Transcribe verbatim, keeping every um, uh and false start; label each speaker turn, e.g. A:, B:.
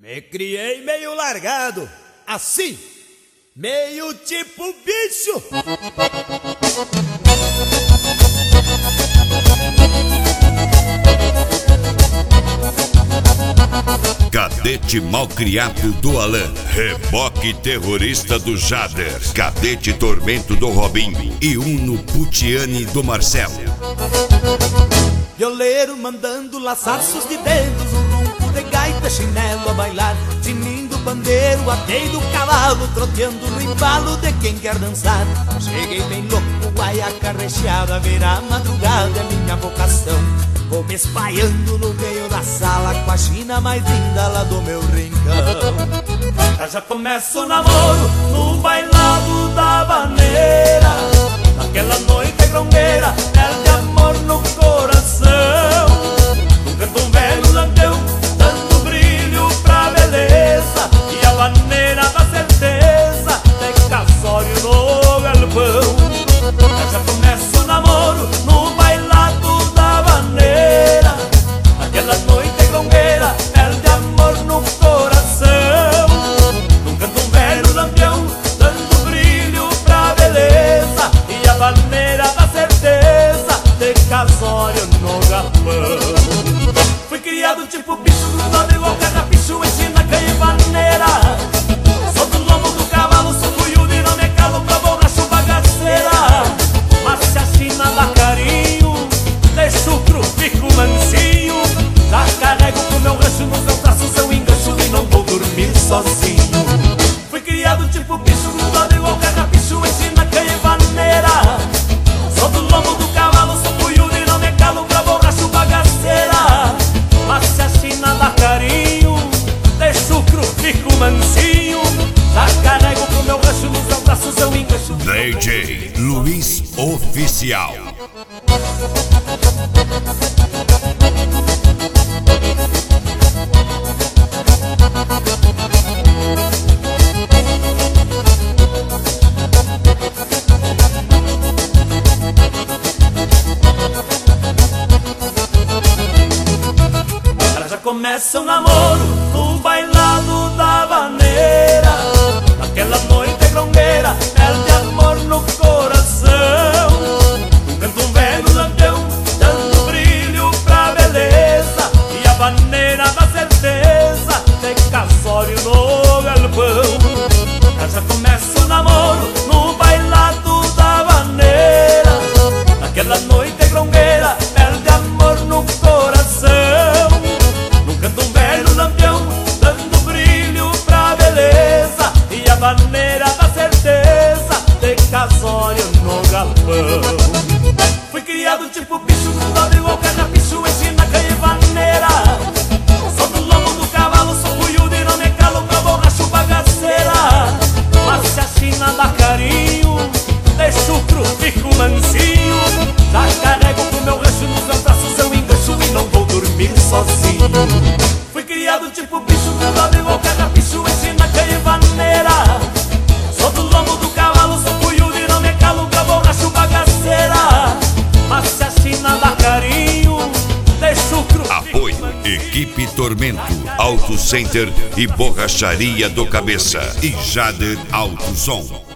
A: Me criei meio largado, assim, meio tipo bicho.
B: Cadete malcriado do Alan, reboque terrorista do Jader, cadete tormento do Robin e Uno Putiani do Marcelo.
A: Violeiro mandando laçaços de dedos, um ronco de gaita, chinelo a bailar, tinindo bandeiro, atei do cavalo, troteando no embalo de quem quer dançar. Cheguei bem louco, guaiaca recheada, ver a madrugada é minha vocação. Vou me espalhando no meio da sala com a china mais linda lá do meu rincão. Já começa o namoro no bailado da vaneira, naquela noite grongueira, perde amor no coração. Um canto velho lampião, dando brilho pra beleza, e a vaneira da certeza, tem casório no galpão. Já começa o namoro no bailado da vaneira, aquela noite grongueira, perde amor no coração. Num canto velho lampião, dando brilho pra beleza, e a vaneira da certeza, de casório no galpão. Fui criado tipo bicho, grudado igual carrapicho, ensina canha e vaneira. Sou do lombo do cavalo, sou cuiudo e não me calo pra borracho bagaceira. Mas se a china dá carinho, deixo o cru, fico mansinho. Já carrego pro meu rancho nos meus braços, eu engancho e não vou dormir sozinho. Fui criado tipo bicho, grudado igual carrapicho, ensina canha e vaneira. Sou do lombo do cavalo, sou cuiudo e não me calo pra borracho bagaceira. Mas se a china dá carinho, deixo o cru, fico mansinho. Já carrego pro meu rancho nos meus braços, eu engancho.
B: D J Luiz Oficial.
A: Começa o namoro no bailado da vaneira, naquela noite grongueira, perde amor no coração. Um canto velho lampião, dando brilho pra beleza, e a vaneira da certeza, tem casório no galpão. Já começa o namoro no bailado da vaneira, naquela noite grongueira, perde amor no coração. Canto um velho lampião, dando brilho pra beleza, e a vaneira da certeza, de casório no galpão. Fui criado tipo bicho, grudado igual carrapicho, ensina canha e vaneira. Sou do lombo do cavalo, sou cuiudo e não me calo pra borracho bagaceira. Mas se a china dá carinho, deixo o cru, fico mansinho. Já carrego pro meu rancho nos meus braços, eu engancho e não vou dormir sozinho. Fui criado tipo bicho, grudado igual carrapicho, ensina canha e vaneira. Sou do lombo do cavalo, sou cuiudo e não me calo pra borracho bagaceira. Mas se a china dá carinho, deixo o cru.
B: Apoio Equipe Tormento, Auto Center e Borracharia do Cabeça e Jader Auto Som.